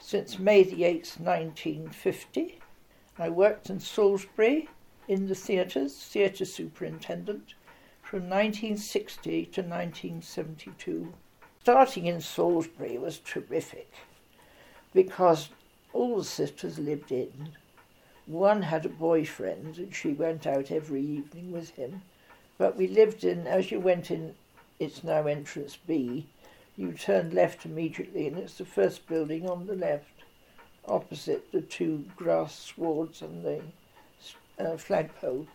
since May the 8th, 1950. I worked in Salisbury in the theatre superintendent, from 1960 to 1972. Starting in Salisbury was terrific because all the sisters lived in. One had a boyfriend and she went out every evening with him. But we lived in, as you went in, it's now entrance B, you turned left immediately and it's the first building on the left, opposite the two grass swards and the flagpole.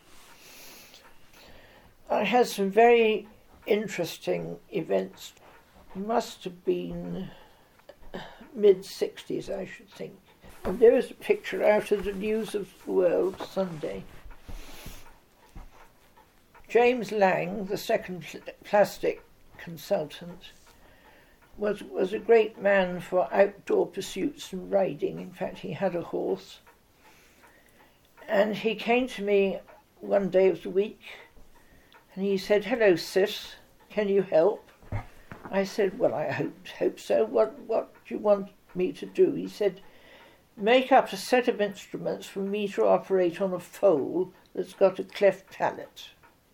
I had some very interesting events. Must have been mid-60s, I should think. And there is a picture out of the News of the World Sunday. James Lang, the second plastic consultant, was a great man for outdoor pursuits and riding. In fact, he had a horse. And he came to me one day of the week and he said, "Hello, sis, can you help?" I said, "Well, I hope so. What do you want me to do?" He said, "Make up a set of instruments for me to operate on a foal that's got a cleft palate."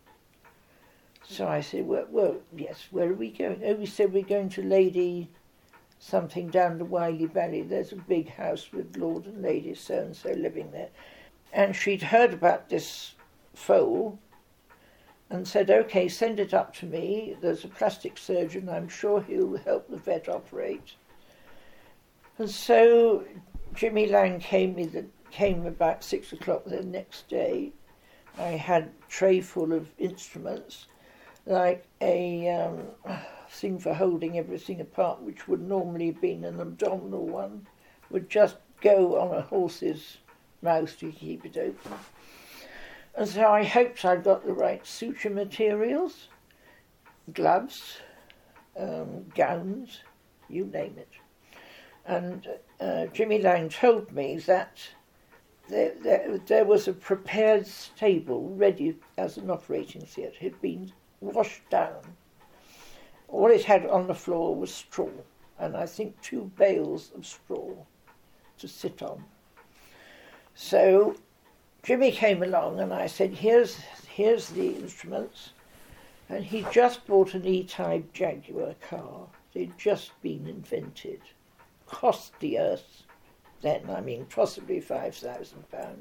So I said, well, yes, where are we going? Oh, we said we're going to Lady something down the Wiley Valley. There's a big house with Lord and Lady so-and-so living there. And she'd heard about this foal and said, "OK, send it up to me. There's a plastic surgeon. I'm sure he'll help the vet operate." And so Jimmy Lang came about 6 o'clock the next day. I had a tray full of instruments, like a thing for holding everything apart, which would normally have been an abdominal one, would just go on a horse's mouth to keep it open. And so I hoped I'd got the right suture materials, gloves, gowns, you name it. And Jimmy Lang told me that there was a prepared stable ready as an operating theatre. It had been washed down. All it had on the floor was straw, and I think 2 bales of straw to sit on. So Jimmy came along and I said, here's the instruments. And he just bought an E-Type Jaguar car. They'd just been invented. Cost the earth then, possibly £5,000.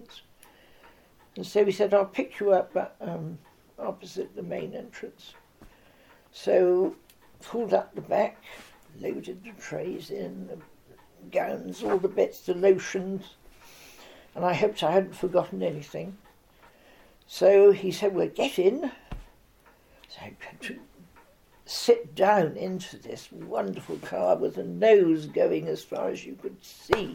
And so he said, "I'll pick you up opposite the main entrance." So pulled up the back, loaded the trays in, the gowns, all the bits, the lotions, and I hoped I hadn't forgotten anything. So he said, "Well, get in." So I had to sit down into this wonderful car with a nose going as far as you could see.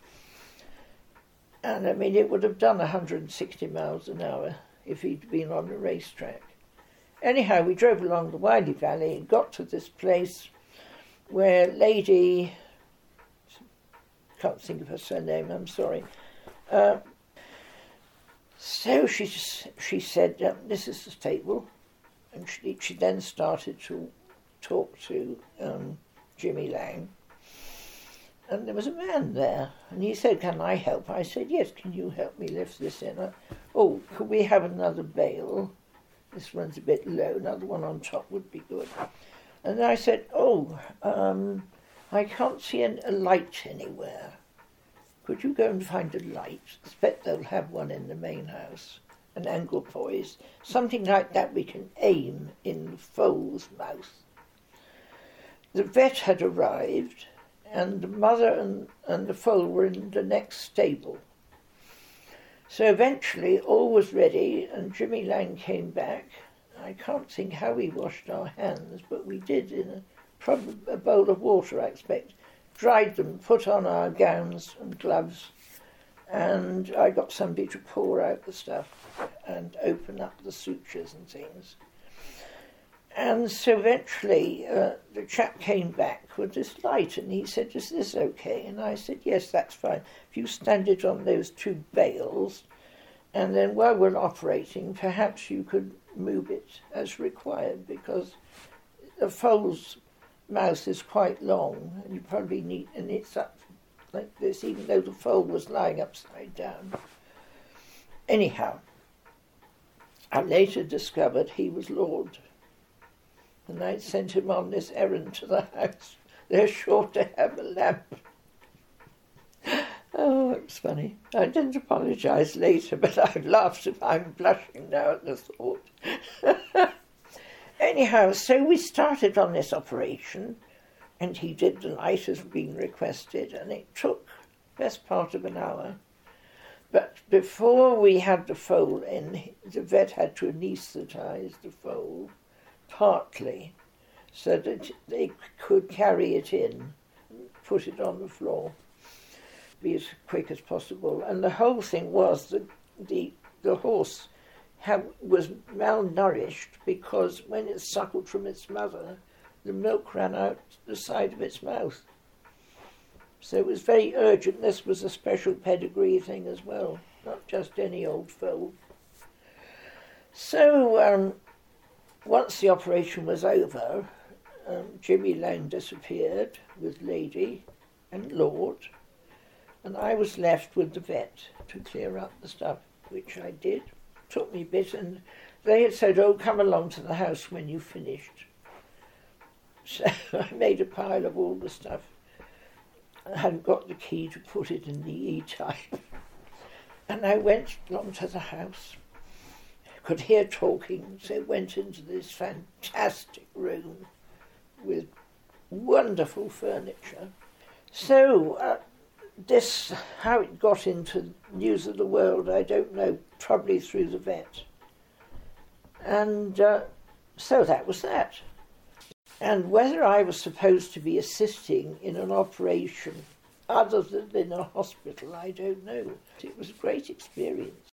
And it would have done 160 miles an hour if he'd been on a racetrack. Anyhow, we drove along the Wiley Valley and got to this place where Lady, can't think of her surname, I'm sorry. So she said, "This is the stable." And she then started to talk to Jimmy Lang. And there was a man there, and he said, "Can I help?" I said, "Yes, can you help me lift this in?" "Oh, could we have another bale? This one's a bit low, another one on top would be good." And I said, "I can't see a light anywhere. Could you go and find a light? I expect they'll have one in the main house, an angle poise, something like that we can aim in the foal's mouth." The vet had arrived, and the mother and the foal were in the next stable. So eventually all was ready, and Jimmy Lang came back. I can't think how we washed our hands, but we did in a bowl of water, I expect. Dried them, put on our gowns and gloves, and I got somebody to pour out the stuff and open up the sutures and things. And so eventually the chap came back with this light and he said, "Is this okay?" And I said, "Yes, that's fine. If you stand it on those 2 bales, and then while we're operating, perhaps you could move it as required, because the foal's mouth is quite long and you probably need, and it's up like this, even though the foal was lying upside down. Anyhow, I later discovered he was Lord, and I'd sent him on this errand to the house. They're sure to have a lamp. Oh, it was funny. I didn't apologise later, but I laughed. I'm blushing now at the thought. Anyhow, so we started on this operation, and he did the night as being requested, and it took best part of an hour. But before we had the foal in, the vet had to anaesthetise the foal, partly, so that they could carry it in and put it on the floor, be as quick as possible. And the whole thing was that the horse was malnourished because when it suckled from its mother, the milk ran out the side of its mouth. So it was very urgent. This was a special pedigree thing as well, not just any old foal. So once the operation was over, Jimmy Lang disappeared with Lady and Lord, and I was left with the vet to clear up the stuff, which I did. Took me a bit, and they had said, "Oh, come along to the house when you've finished." So I made a pile of all the stuff. I hadn't got the key to put it in the E-type. And I went along to the house. I could hear talking, so went into this fantastic room with wonderful furniture. So how it got into News of the World, I don't know, probably through the vet. And so that was that. And whether I was supposed to be assisting in an operation other than in a hospital, I don't know. It was a great experience.